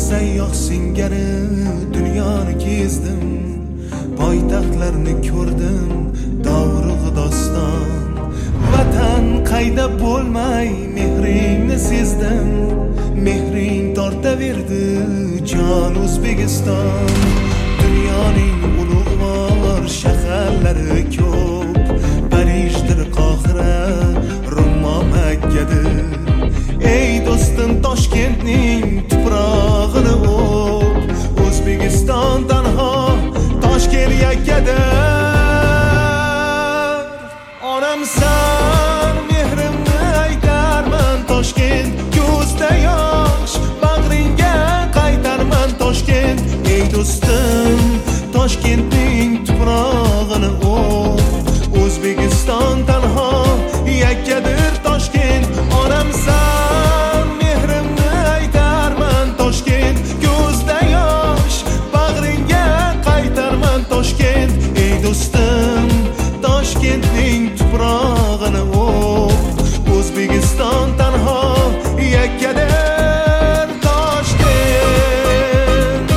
sayyoh singari dunyoni kezdim, poytaxtlarni ko'rdim, davrug' doston. Vatan qayda bo'lmay mehringni sezdim, mehring tortaverdi jon O'zbekiston. Dunyoning ulug'vor shaharlari ko'p, Parijdir, Qohira, Roma, Makkadir. Ey do'stim, Toshkentning tuprog'ini o'p, O'zbekiston tanho, Toshkent yakkadir. Onamsan, mehrimni aytarman Toshkent, ko'zda yosh, bag'ringga qaytarman Toshkent. Ey do'stim, Toshkentning tuprog'ini o'p, O'zbekiston tanho, yakkadir Toshkent. Onamsan, mehrimni aytarman Toshkent, ko'zda yosh, bag'ringga qaytarman Toshkent. Ey do'stim, Toshkentning tuprog'ini o'p, O'zbekiston tanho, yakkadir Toshkent.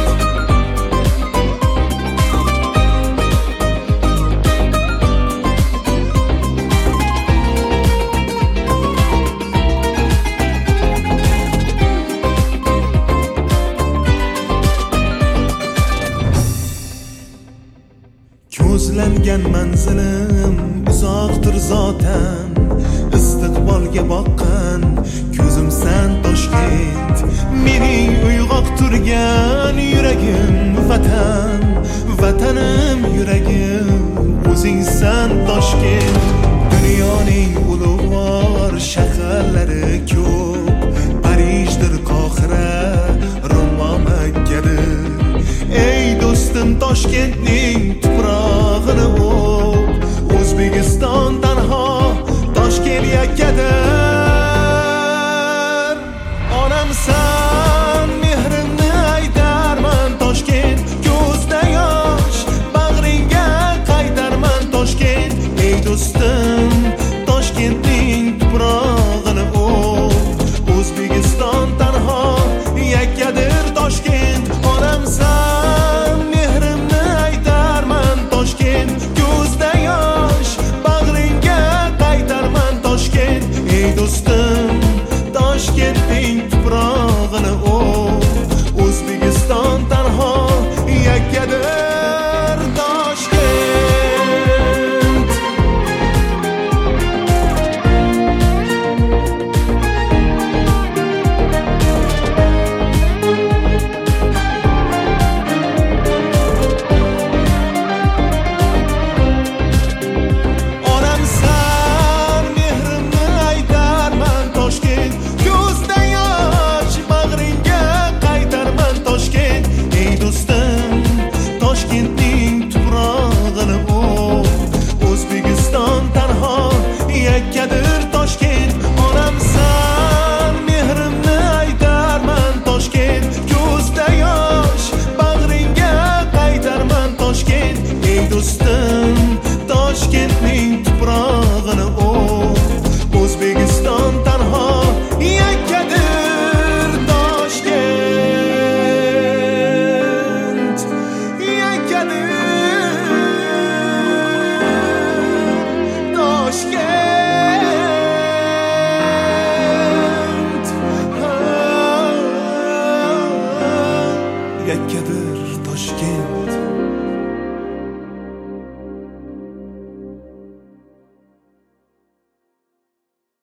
Ko'zlangan manzilim uzoqdir zotan, istiqbolga boqqan ko'zimsan Toshkent. Mening uyg'oq turgan yuragim vatan, vatanim yuragim o'zingsan Toshkent. Dunyoning ulug'vor shaharlari ko'p, Parijdir, Qohira, Roma, Makkadir. Ey do'stim, Toshkentning tuprog'ini o'p, O'zbekiston tanho, Toshkent yakkadir. Onamsan, mehrimni aytarman Toshkent, ko'zda yosh, bag'ringga qaytarman Toshkent. Ey do'stim, Toshkentning tuprog'ini o'p, O'zbekiston tanho, yakkadir Toshkent. Onamsan, mehrimni aytarman Toshkent, ko'zda yosh, bag'ringga qaytarman Toshkent. Ey do'stim, Toshkentning tuprog'ini o'p, O'zbekiston tanho, yakkadir Toshkent. Onamsan, mehrimni aytarman Toshkent, ko'zda yosh, bag'ringga qaytarman Toshkent. Ey do'stim, Toshkentning tuprog'ini o'p, O'zbekiston tanho, yakkadir Toshkent. Onamsan, mehrimni aytarman Toshkent, ko'zda yosh, bag'ringga qaytarman Toshkent. Ey do'stim, Toshkentning tuprog'ini o'p, O'zbekiston tanho, yakkadir Toshkent, yakkadir Toshkent, yakkadir Toshkent.